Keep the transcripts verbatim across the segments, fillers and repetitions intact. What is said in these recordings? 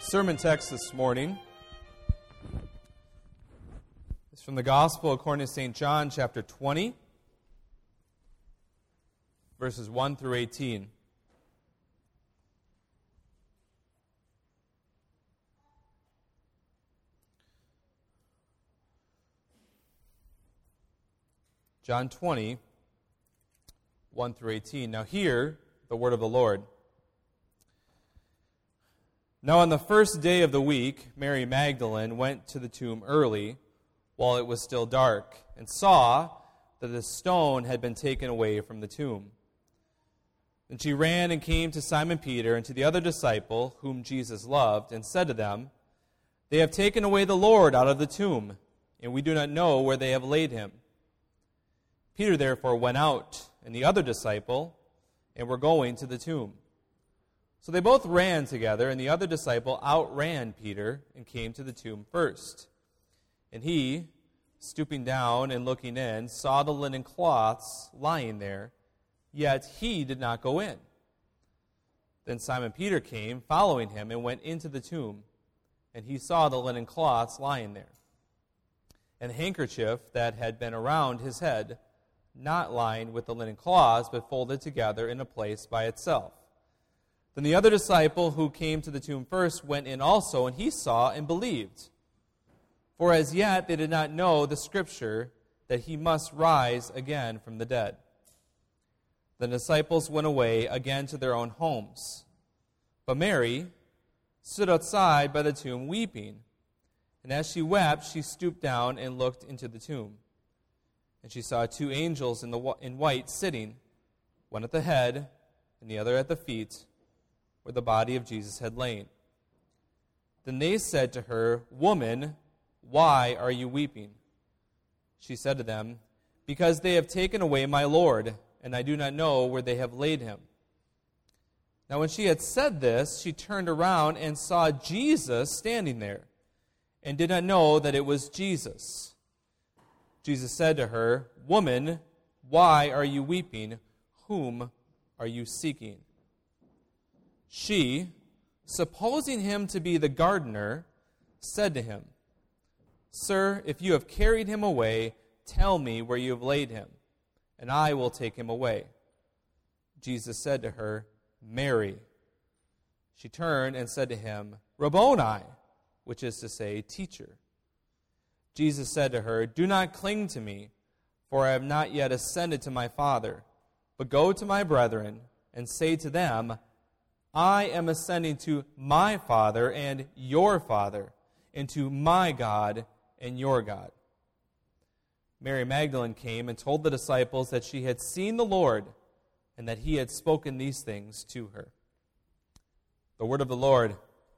Sermon text this morning is from the Gospel according to Saint John, chapter twenty, verses one through eighteen. John twenty, one through eighteen. Now hear the word of the Lord. Now on the first day of the week, Mary Magdalene went to the tomb early, while it was still dark, and saw that the stone had been taken away from the tomb. And she ran and came to Simon Peter and to the other disciple, whom Jesus loved, and said to them, "They have taken away the Lord out of the tomb, and we do not know where they have laid him." Peter therefore went out, and the other disciple, and were going to the tomb. So they both ran together, and the other disciple outran Peter and came to the tomb first. And he, stooping down and looking in, saw the linen cloths lying there, yet he did not go in. Then Simon Peter came, following him, and went into the tomb, and he saw the linen cloths lying there, and the handkerchief that had been around his head, not lying with the linen cloths, but folded together in a place by itself. Then the other disciple who came to the tomb first went in also, and he saw and believed. For as yet they did not know the scripture that he must rise again from the dead. The disciples went away again to their own homes. But Mary stood outside by the tomb weeping. And as she wept, she stooped down and looked into the tomb. And she saw two angels in, the, in white sitting, one at the head and the other at the feet, where the body of Jesus had lain. Then they said to her, "Woman, why are you weeping?" She said to them, "Because they have taken away my Lord, and I do not know where they have laid him." Now when she had said this, she turned around and saw Jesus standing there, and did not know that it was Jesus. Jesus said to her, "Woman, why are you weeping? Whom are you seeking?" She, supposing him to be the gardener, said to him, "Sir, if you have carried him away, tell me where you have laid him, and I will take him away." Jesus said to her, "Mary." She turned and said to him, "Rabboni," which is to say, Teacher. Jesus said to her, "Do not cling to me, for I have not yet ascended to my Father, but go to my brethren and say to them, I am ascending to my Father and your Father, and to my God and your God." Mary Magdalene came and told the disciples that she had seen the Lord, and that he had spoken these things to her. The word of the Lord.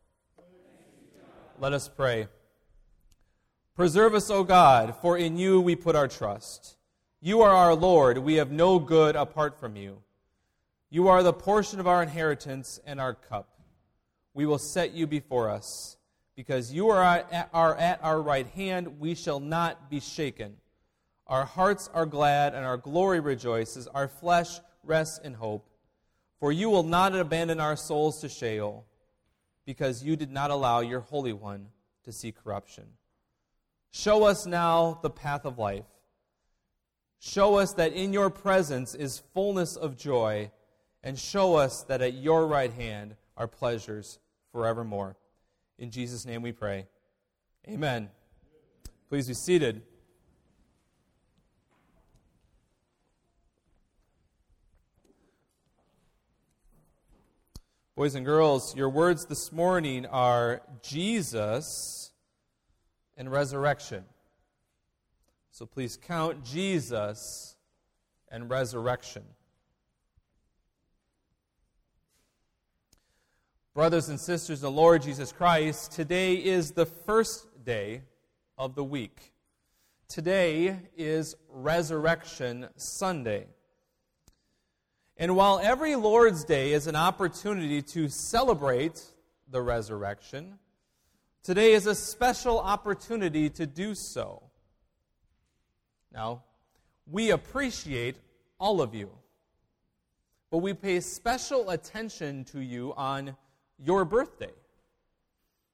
Let us pray. Preserve us, O God, for in you we put our trust. You are our Lord. We have no good apart from you. You are the portion of our inheritance and our cup. We will set you before us. Because you are at, are at our right hand, we shall not be shaken. Our hearts are glad and our glory rejoices. Our flesh rests in hope. For you will not abandon our souls to Sheol, because you did not allow your Holy One to see corruption. Show us now the path of life. Show us that in your presence is fullness of joy, and show us that at your right hand are pleasures forevermore. In Jesus' name we pray. Amen. Please be seated. Boys and girls, your words this morning are Jesus and resurrection. So please count Jesus and resurrection. Brothers and sisters in the Lord Jesus Christ, today is the first day of the week. Today is Resurrection Sunday. And while every Lord's Day is an opportunity to celebrate the resurrection, today is a special opportunity to do so. Now, we appreciate all of you, but we pay special attention to you on your birthday.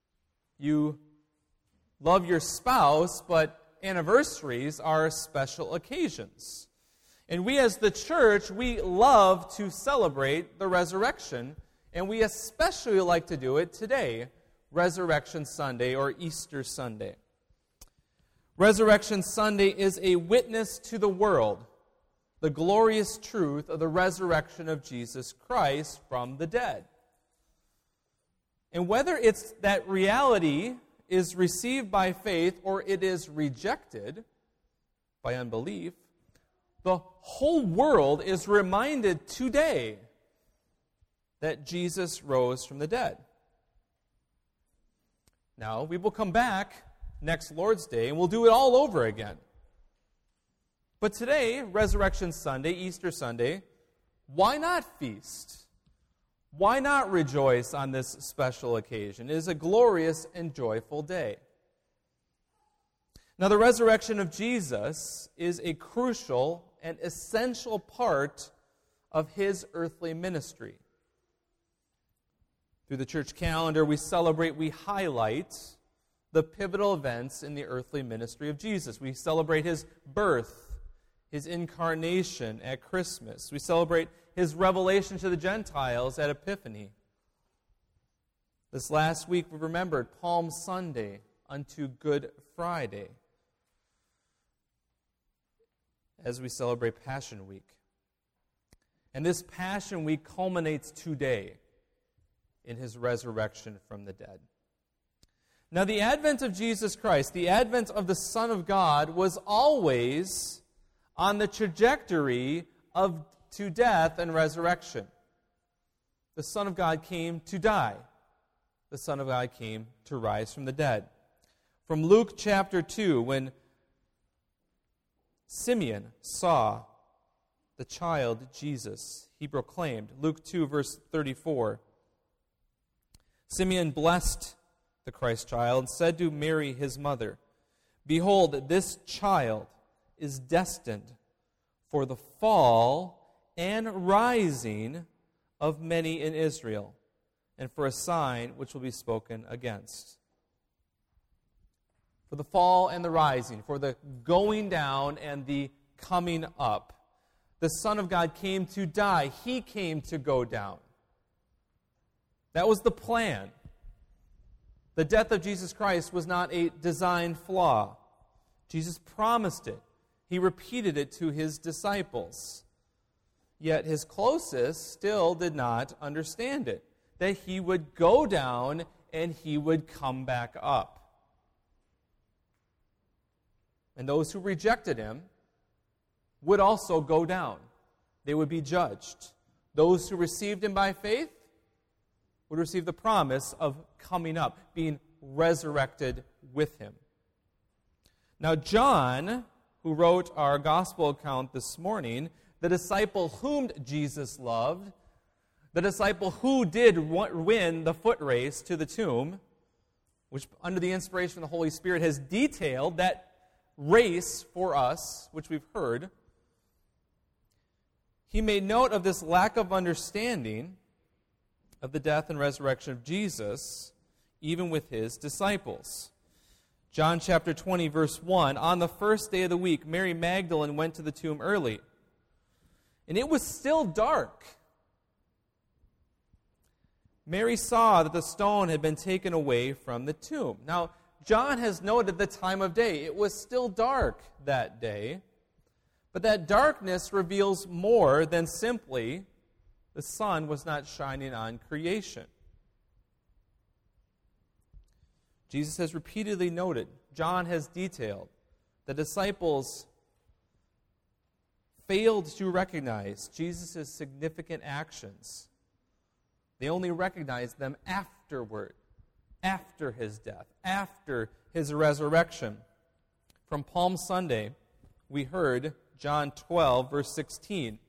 you love your spouse, but anniversaries are special occasions. And we as the church, we love to celebrate the resurrection, and we especially like to do it today, Resurrection Sunday or Easter Sunday. Resurrection Sunday is a witness to the world, the glorious truth of the resurrection of Jesus Christ from the dead. And whether it's that reality is received by faith or it is rejected by unbelief, the whole world is reminded today that Jesus rose from the dead. Now, we will come back next Lord's Day and we'll do it all over again. But today, Resurrection Sunday, Easter Sunday, why not feast? Why not rejoice on this special occasion? It is a glorious and joyful day. Now, the resurrection of Jesus is a crucial and essential part of his earthly ministry. Through the church calendar, we celebrate, we highlight the pivotal events in the earthly ministry of Jesus. We celebrate his birth, his incarnation at Christmas. We celebrate his revelation to the Gentiles at Epiphany. This last week we remembered Palm Sunday unto Good Friday as we celebrate Passion Week. And this Passion Week culminates today in his resurrection from the dead. Now, the advent of Jesus Christ, the advent of the Son of God, was always on the trajectory of to death and resurrection. The Son of God came to die. The Son of God came to rise from the dead. From Luke chapter two, when Simeon saw the child Jesus, he proclaimed, Luke two, verse thirty-four, Simeon blessed the Christ child and said to Mary, his mother, "Behold, this child is destined for the fall and rising of many in Israel, and for a sign which will be spoken against." For the fall and the rising, for the going down and the coming up. The Son of God came to die. He came to go down. That was the plan. The death of Jesus Christ was not a design flaw. Jesus promised it. He repeated it to his disciples. Yet his closest still did not understand it, that he would go down and he would come back up. And those who rejected him would also go down. They would be judged. Those who received him by faith would receive the promise of coming up, being resurrected with him. Now, John, who wrote our gospel account this morning, the disciple whom Jesus loved, the disciple who did win the foot race to the tomb, which under the inspiration of the Holy Spirit has detailed that race for us, which we've heard, he made note of this lack of understanding of the death and resurrection of Jesus, even with his disciples. John chapter twenty, verse one, on the first day of the week, Mary Magdalene went to the tomb early, and it was still dark. Mary saw that the stone had been taken away from the tomb. Now, John has noted the time of day. It was still dark that day, but that darkness reveals more than simply the sun was not shining on creation. Jesus has repeatedly noted, John has detailed, the disciples failed to recognize Jesus' significant actions. They only recognized them afterward, after his death, after his resurrection. From Palm Sunday, we heard John twelve, verse sixteen.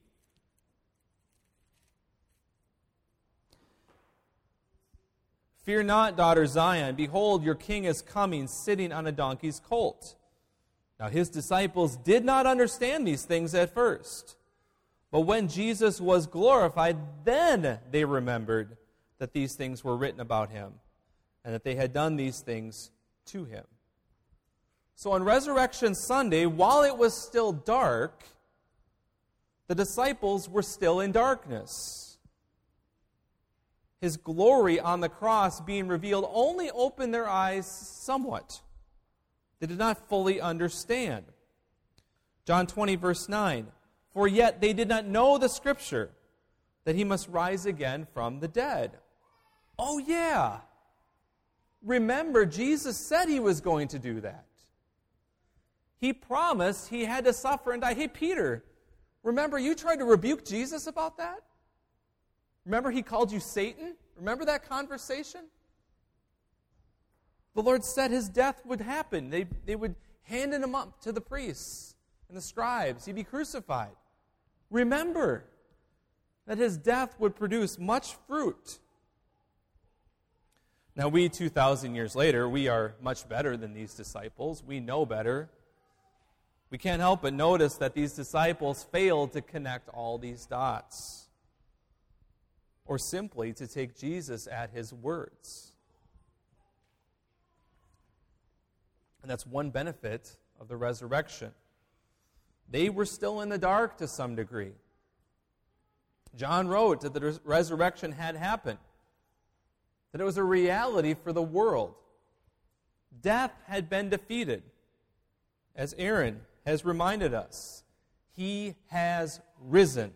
"Fear not, daughter Zion. Behold, your king is coming, sitting on a donkey's colt." Now his disciples did not understand these things at first. But when Jesus was glorified, then they remembered that these things were written about him, and that they had done these things to him. So on Resurrection Sunday, while it was still dark, the disciples were still in darkness. His glory on the cross being revealed only opened their eyes somewhat. They did not fully understand. John twenty, verse nine, "For yet they did not know the Scripture, that he must rise again from the dead." Oh yeah! Remember, Jesus said he was going to do that. He promised he had to suffer and die. Hey, Peter, remember you tried to rebuke Jesus about that? Remember he called you Satan? Remember that conversation? The Lord said his death would happen. They, they would hand him up to the priests and the scribes. He'd be crucified. Remember that his death would produce much fruit. Now we, two thousand years later, we are much better than these disciples. We know better. We can't help but notice that these disciples failed to connect all these dots, or simply to take Jesus at his words. And that's one benefit of the resurrection. They were still in the dark to some degree. John wrote that the resurrection had happened, that it was a reality for the world. Death had been defeated, as Aaron has reminded us. He has risen.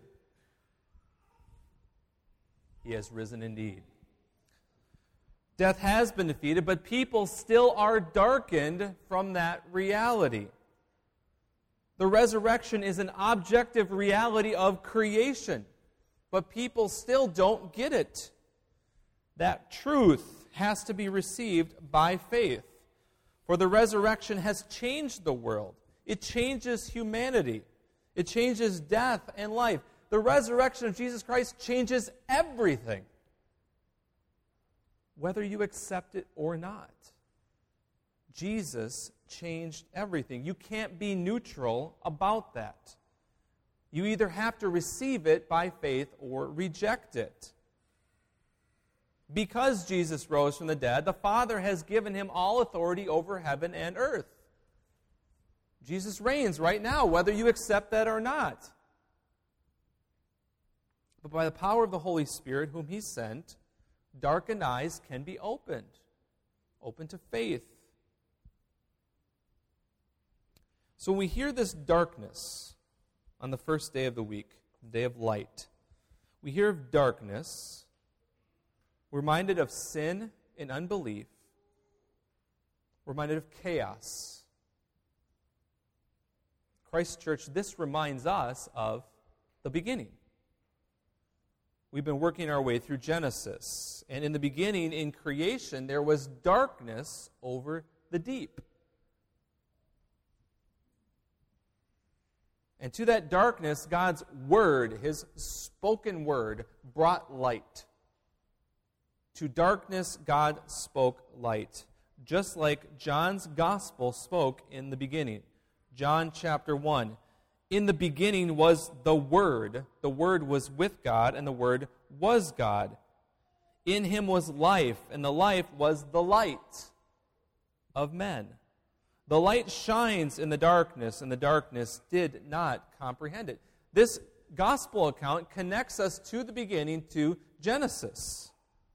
He has risen indeed. Death has been defeated, but people still are darkened from that reality. The resurrection is an objective reality of creation, but people still don't get it. That truth has to be received by faith. For the resurrection has changed the world. It changes humanity. It changes death and life. The resurrection of Jesus Christ changes everything, whether you accept it or not. Jesus changed everything. You can't be neutral about that. You either have to receive it by faith or reject it. Because Jesus rose from the dead, the Father has given him all authority over heaven and earth. Jesus reigns right now, whether you accept that or not. But by the power of the Holy Spirit, whom he sent, darkened eyes can be opened, open to faith. So when we hear this darkness on the first day of the week, the day of light, we hear of darkness, we're reminded of sin and unbelief, we're reminded of chaos. Christ Church, this reminds us of the beginning. We've been working our way through Genesis. And in the beginning, in creation, there was darkness over the deep. And to that darkness, God's word, his spoken word, brought light. To darkness, God spoke light. Just like John's gospel spoke in the beginning. John chapter one. In the beginning was the Word. The Word was with God, and the Word was God. In him was life, and the life was the light of men. The light shines in the darkness, and the darkness did not comprehend it. This gospel account connects us to the beginning, to Genesis.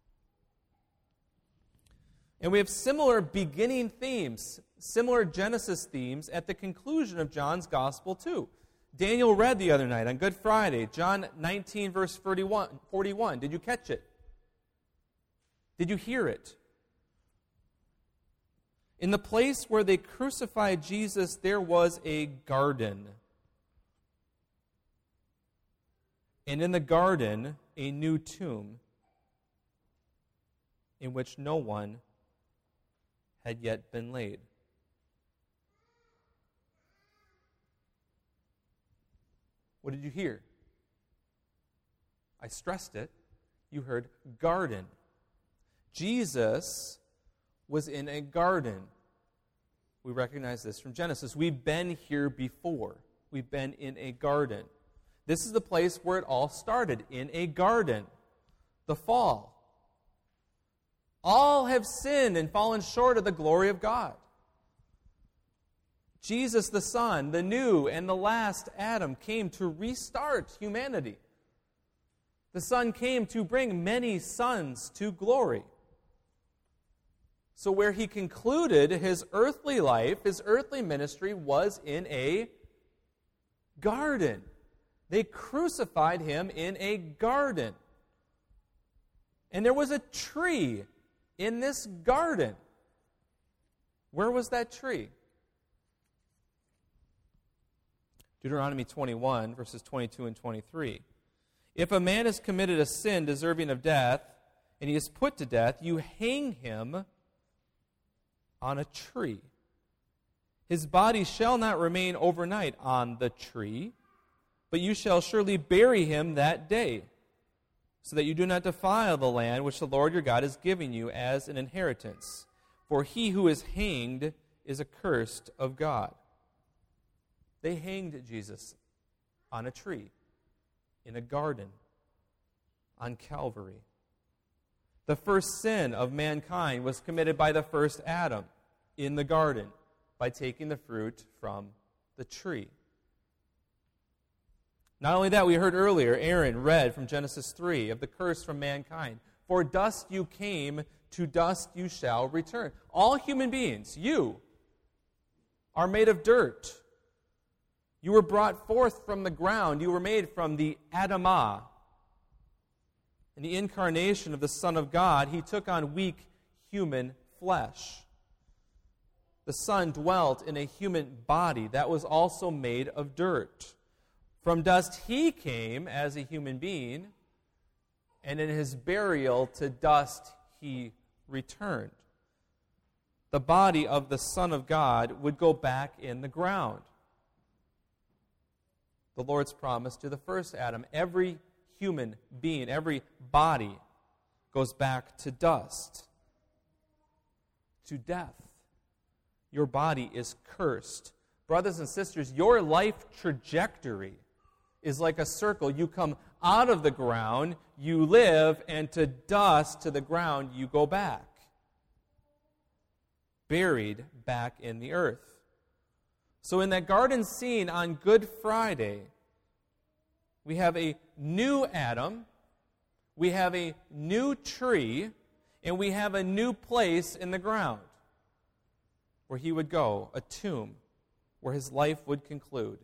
And we have similar beginning themes, similar Genesis themes at the conclusion of John's gospel too. Daniel read the other night on Good Friday, John nineteen, verse forty-one. Did you catch it? Did you hear it? In the place where they crucified Jesus, there was a garden. And in the garden, a new tomb in which no one had yet been laid. What did you hear? I stressed it. You heard garden. Jesus was in a garden. We recognize this from Genesis. We've been here before. We've been in a garden. This is the place where it all started, in a garden. The fall. All have sinned and fallen short of the glory of God. Jesus the Son, the new and the last Adam, came to restart humanity. The Son came to bring many sons to glory. So where he concluded his earthly life, his earthly ministry, was in a garden. They crucified him in a garden. And there was a tree in this garden. Where was that tree? Deuteronomy twenty-one, verses twenty-two and twenty-three. If a man has committed a sin deserving of death, and he is put to death, you hang him on a tree. His body shall not remain overnight on the tree, but you shall surely bury him that day, so that you do not defile the land which the Lord your God is giving you as an inheritance. For he who is hanged is accursed of God. They hanged Jesus on a tree, in a garden, on Calvary. The first sin of mankind was committed by the first Adam in the garden by taking the fruit from the tree. Not only that, we heard earlier, Aaron read from Genesis three of the curse from mankind. For dust you came, to dust you shall return. All human beings, you, are made of dirt. You were brought forth from the ground. You were made from the Adamah. In the incarnation of the Son of God, he took on weak human flesh. The Son dwelt in a human body that was also made of dirt. From dust he came as a human being, and in his burial to dust he returned. The body of the Son of God would go back in the ground. The Lord's promise to the first Adam. Every human being, every body goes back to dust, to death. Your body is cursed. Brothers and sisters, your life trajectory is like a circle. You come out of the ground, you live, and to dust, to the ground, you go back. Buried back in the earth. So in that garden scene on Good Friday, we have a new Adam, we have a new tree, and we have a new place in the ground where he would go, a tomb, where his life would conclude.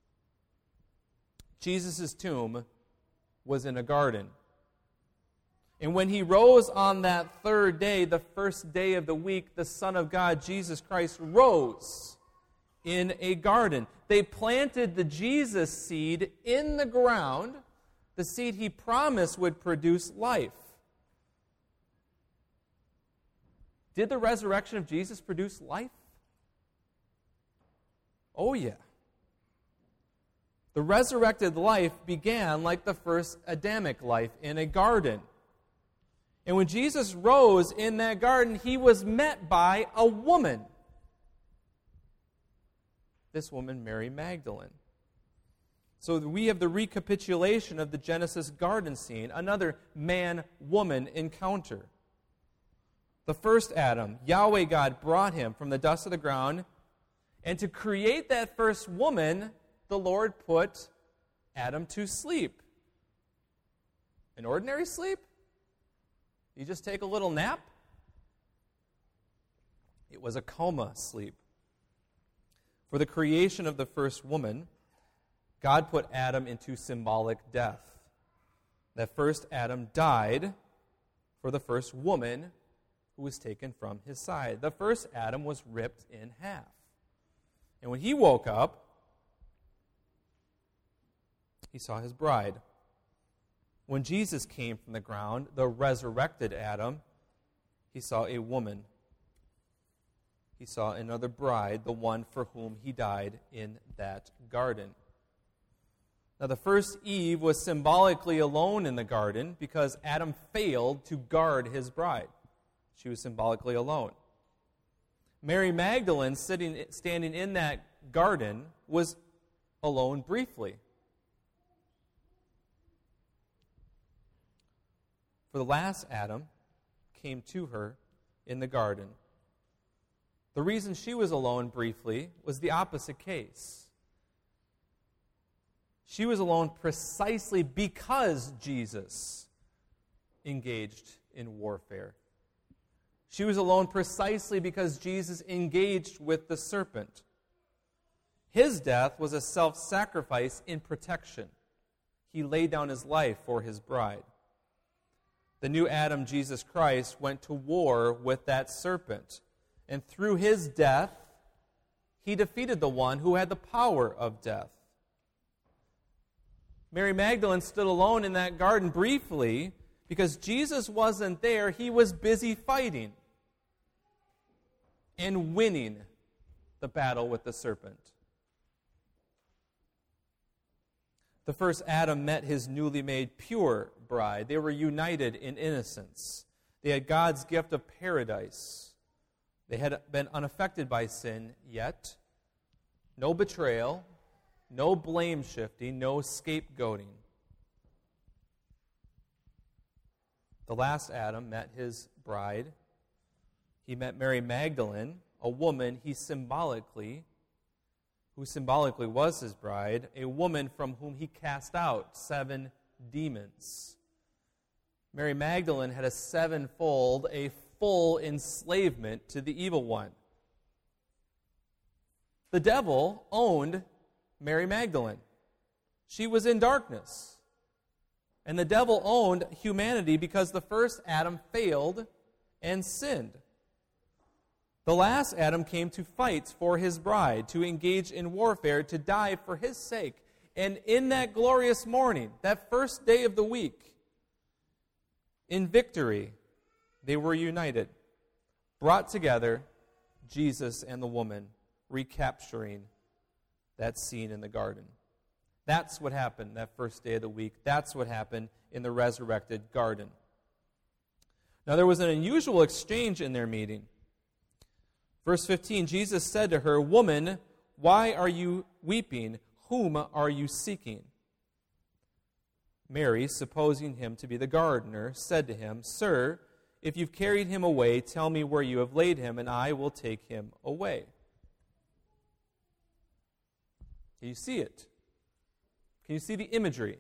Jesus' tomb was in a garden. And when he rose on that third day, the first day of the week, the Son of God, Jesus Christ, rose in a garden. They planted the Jesus seed in the ground, the seed he promised would produce life. Did the resurrection of Jesus produce life? Oh, yeah. The resurrected life began like the first Adamic life in a garden. And when Jesus rose in that garden, he was met by a woman. This woman, Mary Magdalene. So we have the recapitulation of the Genesis garden scene, another man-woman encounter. The first Adam, Yahweh God brought him from the dust of the ground, and to create that first woman, the Lord put Adam to sleep. An ordinary sleep? You just take a little nap? It was a coma sleep. For the creation of the first woman, God put Adam into symbolic death. That first Adam died for the first woman who was taken from his side. The first Adam was ripped in half. And when he woke up, he saw his bride. When Jesus came from the ground, the resurrected Adam, he saw a woman. He saw another bride, the one for whom he died in that garden. Now, the first Eve was symbolically alone in the garden because Adam failed to guard his bride. She was symbolically alone. Mary Magdalene, sitting, standing in that garden, was alone briefly. For the last Adam came to her in the garden. The reason she was alone briefly was the opposite case. She was alone precisely because Jesus engaged in warfare. She was alone precisely because Jesus engaged with the serpent. His death was a self-sacrifice in protection. He laid down his life for his bride. The new Adam, Jesus Christ, went to war with that serpent. And through his death, he defeated the one who had the power of death. Mary Magdalene stood alone in that garden briefly because Jesus wasn't there. He was busy fighting and winning the battle with the serpent. The first Adam met his newly made pure bride. They were united in innocence. They had God's gift of paradise. They had been unaffected by sin yet. No betrayal, no blame shifting, no scapegoating. The last Adam met his bride. He met Mary Magdalene, a woman he symbolically who symbolically was his bride, a woman from whom he cast out seven demons. Mary Magdalene had a sevenfold, a full enslavement to the evil one. The devil owned Mary Magdalene. She was in darkness. And the devil owned humanity because the first Adam failed and sinned. The last Adam came to fight for his bride, to engage in warfare, to die for his sake. And in that glorious morning, that first day of the week, in victory, they were united, brought together, Jesus and the woman, recapturing that scene in the garden. That's what happened that first day of the week. That's what happened in the resurrected garden. Now, there was an unusual exchange in their meeting. Verse fifteen, Jesus said to her, "Woman, why are you weeping? Whom are you seeking?" Mary, supposing him to be the gardener, said to him, "Sir, if you've carried him away, tell me where you have laid him, and I will take him away." Can you see it? Can you see the imagery?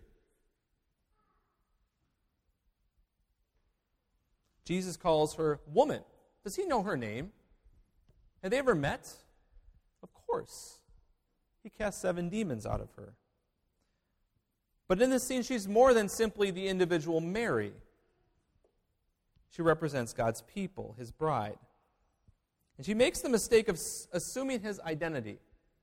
Jesus calls her woman. Does he know her name? Had they ever met? Of course. He cast seven demons out of her. But in this scene, she's more than simply the individual Mary. She represents God's people, his bride. And she makes the mistake of assuming his identity.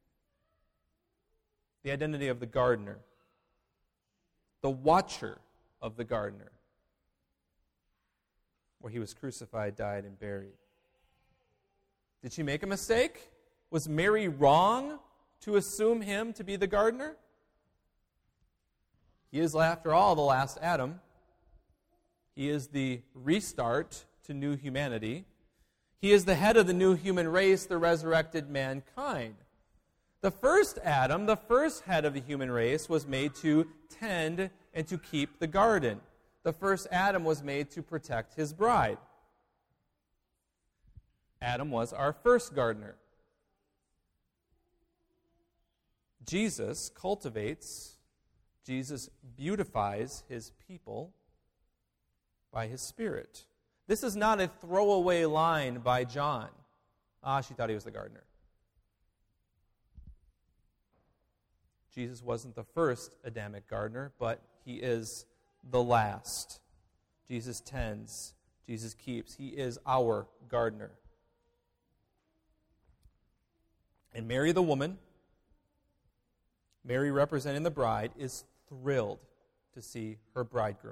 The identity of the gardener. The watcher of the gardener. Where he was crucified, died, and buried. Did she make a mistake? Was Mary wrong to assume him to be the gardener? He is, after all, the last Adam. He is the restart to new humanity. He is the head of the new human race, the resurrected mankind. The first Adam, the first head of the human race, was made to tend and to keep the garden. The first Adam was made to protect his bride. Adam was our first gardener. Jesus cultivates, Jesus beautifies his people by his Spirit. This is not a throwaway line by John. Ah, she thought he was the gardener. Jesus wasn't the first Adamic gardener, but he is the last. Jesus tends, Jesus keeps. He is our gardener. And Mary, the woman, Mary representing the bride, is thrilled to see her bridegroom.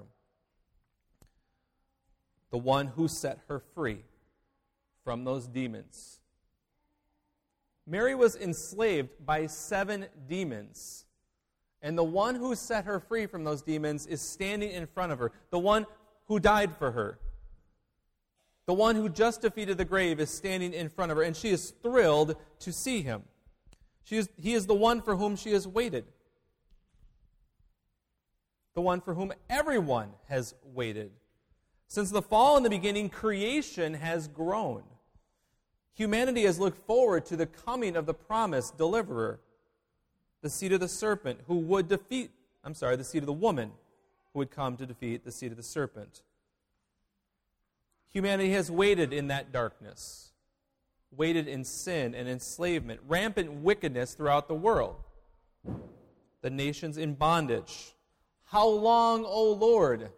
The one who set her free from those demons. Mary was enslaved by seven demons. And the one who set her free from those demons is standing in front of her. The one who died for her. The one who just defeated the grave is standing in front of her, and she is thrilled to see him. She is, he is the one for whom she has waited. The one for whom everyone has waited. Since the fall in the beginning, creation has grown. Humanity has looked forward to the coming of the promised deliverer, the seed of the serpent who would defeat, I'm sorry, the seed of the woman who would come to defeat the seed of the serpent. Humanity has waited in that darkness, waited in sin and enslavement, rampant wickedness throughout the world, the nations in bondage. How long, O Lord?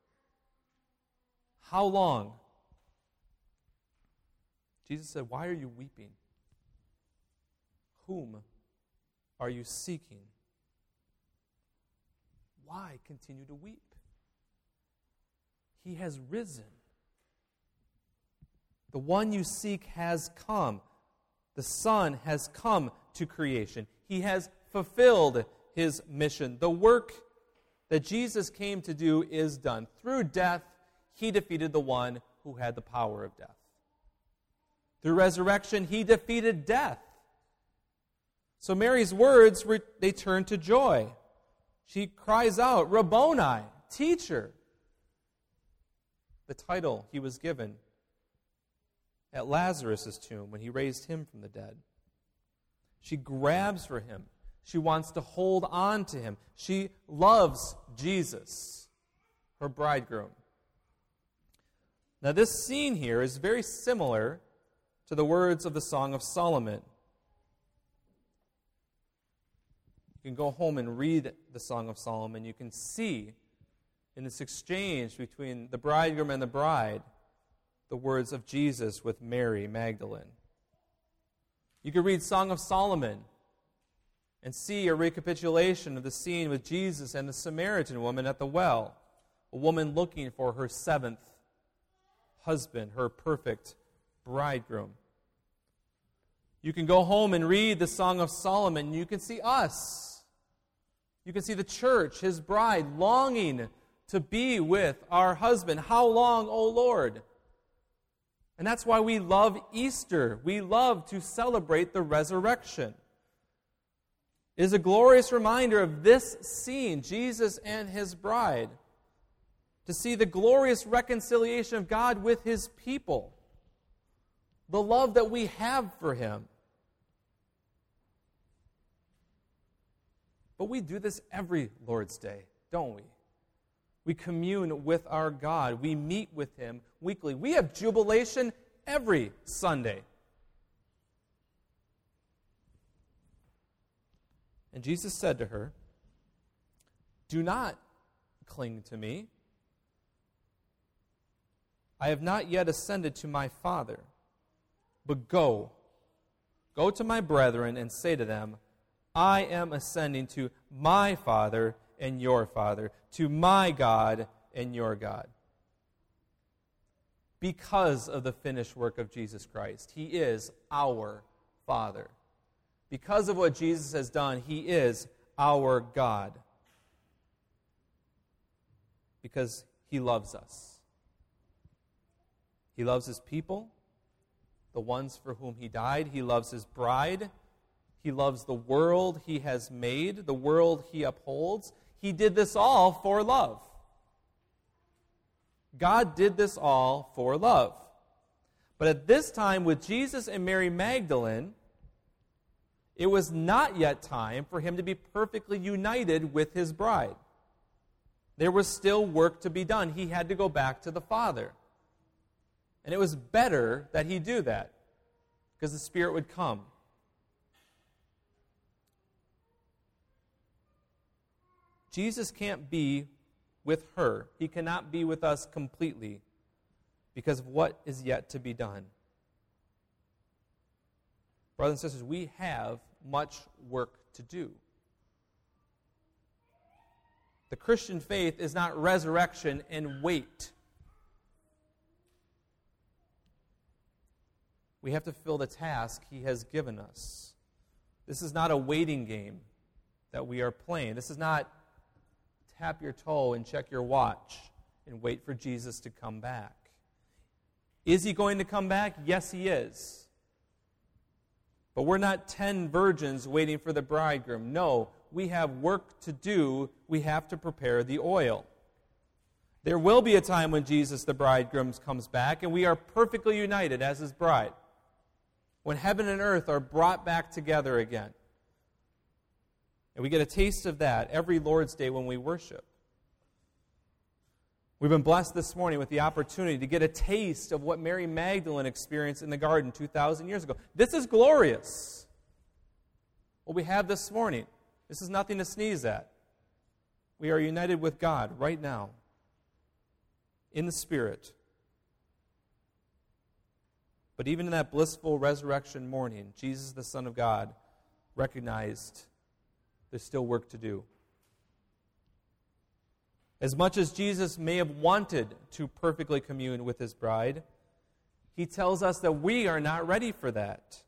How long? Jesus said, why are you weeping? Whom are you seeking? Why continue to weep? He has risen. The one you seek has come. The Son has come to creation. He has fulfilled his mission. The work that Jesus came to do is done. Through death, he defeated the one who had the power of death. Through resurrection, he defeated death. So Mary's words, they turn to joy. She cries out, Rabboni, teacher. The title he was given at Lazarus' tomb when he raised him from the dead. She grabs for him. She wants to hold on to him. She loves Jesus, her bridegroom. Now this scene here is very similar to the words of the Song of Solomon. You can go home and read the Song of Solomon. You can see in this exchange between the bridegroom and the bride the words of Jesus with Mary Magdalene. You can read Song of Solomon and see a recapitulation of the scene with Jesus and the Samaritan woman at the well, a woman looking for her seventh husband, her perfect bridegroom. You can go home and read the Song of Solomon. You can see us. You can see the church, his bride, longing to be with our husband. How long, O Lord? And that's why we love Easter. We love to celebrate the resurrection. It is a glorious reminder of this scene, Jesus and his bride, to see the glorious reconciliation of God with his people, the love that we have for him. But we do this every Lord's Day, don't we? We commune with our God. We meet with him weekly. We have jubilation every Sunday. And Jesus said to her, do not cling to me. I have not yet ascended to my Father, but go. Go to my brethren and say to them, I am ascending to my Father and your Father, to my God and your God. Because of the finished work of Jesus Christ, he is our Father. Because of what Jesus has done, he is our God. Because he loves us. He loves his people, the ones for whom he died. He loves his bride. He loves the world he has made, the world he upholds. He did this all for love. God did this all for love. But at this time, with Jesus and Mary Magdalene, it was not yet time for him to be perfectly united with his bride. There was still work to be done. He had to go back to the Father. And it was better that he do that, because the Spirit would come. Jesus can't be with her. He cannot be with us completely because of what is yet to be done. Brothers and sisters, we have much work to do. The Christian faith is not resurrection and wait. We have to fill the task he has given us. This is not a waiting game that we are playing. This is not tap your toe and check your watch and wait for Jesus to come back. Is he going to come back? Yes, he is. But we're not ten virgins waiting for the bridegroom. No, we have work to do. We have to prepare the oil. There will be a time when Jesus, the bridegroom, comes back, and we are perfectly united as his bride. When heaven and earth are brought back together again. And we get a taste of that every Lord's Day when we worship. We've been blessed this morning with the opportunity to get a taste of what Mary Magdalene experienced in the garden two thousand years ago. This is glorious. What we have this morning, this is nothing to sneeze at. We are united with God right now, in the Spirit. But even in that blissful resurrection morning, Jesus, the Son of God, recognized there's still work to do. As much as Jesus may have wanted to perfectly commune with his bride, he tells us that we are not ready for that.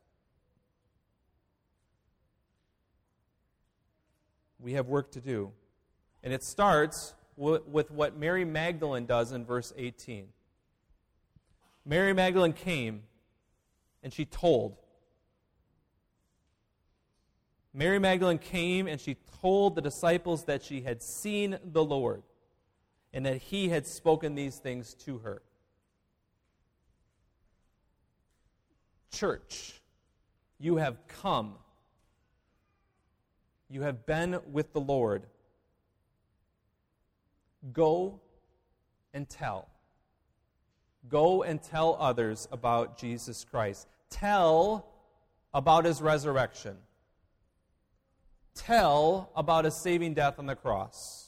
We have work to do. And it starts with what Mary Magdalene does in verse eighteen. Mary Magdalene came and she told. Mary Magdalene came and she told the disciples that she had seen the Lord and that he had spoken these things to her. Church, you have come. You have been with the Lord. Go and tell. Go and tell others about Jesus Christ. Tell about his resurrection. Tell about his saving death on the cross.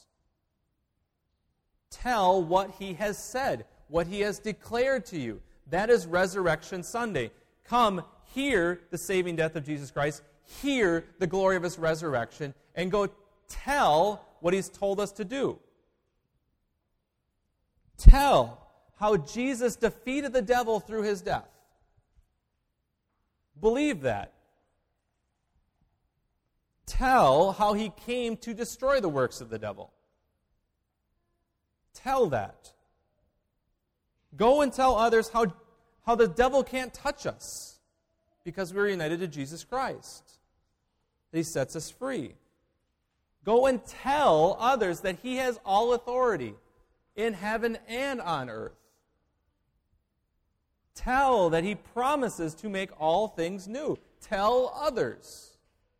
Tell what he has said, what he has declared to you. That is Resurrection Sunday. Come, hear the saving death of Jesus Christ, hear the glory of his resurrection, and go tell what he's told us to do. Tell how Jesus defeated the devil through his death. Believe that. Tell how he came to destroy the works of the devil. Tell that. Go and tell others how, how the devil can't touch us because we're united to Jesus Christ. That he sets us free. Go and tell others that he has all authority in heaven and on earth. Tell that he promises to make all things new. Tell others.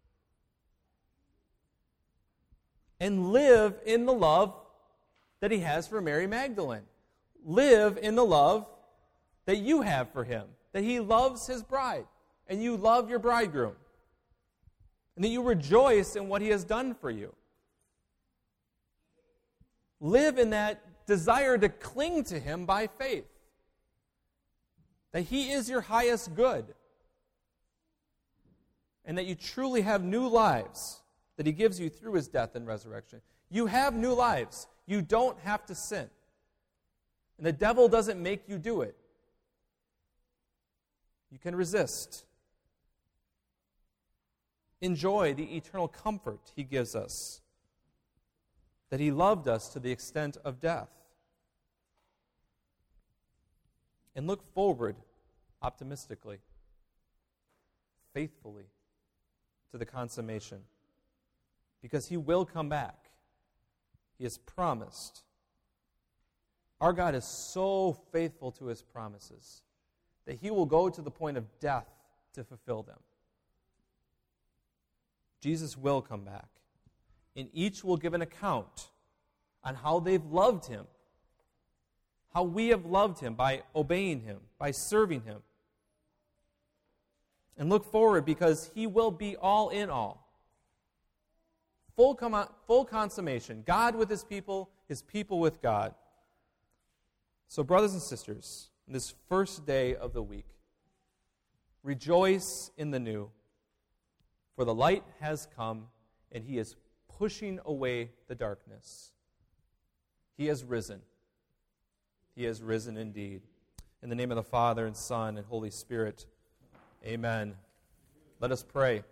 And live in the love that he has for Mary Magdalene. Live in the love that you have for him. That he loves his bride. And you love your bridegroom. And that you rejoice in what he has done for you. Live in that desire to cling to him by faith. That he is your highest good. And that you truly have new lives that he gives you through his death and resurrection. You have new lives. You don't have to sin. And the devil doesn't make you do it. You can resist. Enjoy the eternal comfort he gives us. That he loved us to the extent of death. And look forward optimistically, faithfully, to the consummation. Because he will come back. He has promised. Our God is so faithful to his promises that he will go to the point of death to fulfill them. Jesus will come back. And each will give an account on how they've loved him. How we have loved him by obeying him, by serving him. And look forward because he will be all in all. Full, com- full consummation. God with his people, his people with God. So brothers and sisters, in this first day of the week, rejoice in the new. For the light has come, and he is pushing away the darkness. He has risen. He has risen indeed. In the name of the Father, and Son, and Holy Spirit, amen. Let us pray.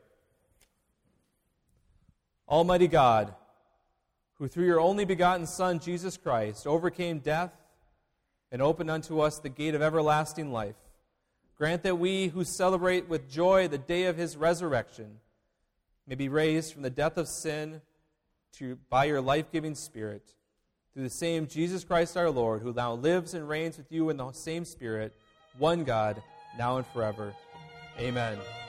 Almighty God, who through your only begotten Son, Jesus Christ, overcame death and opened unto us the gate of everlasting life, grant that we who celebrate with joy the day of his resurrection may be raised from the death of sin to by your life-giving Spirit through the same Jesus Christ our Lord, who now lives and reigns with you in the same Spirit, one God, now and forever. Amen.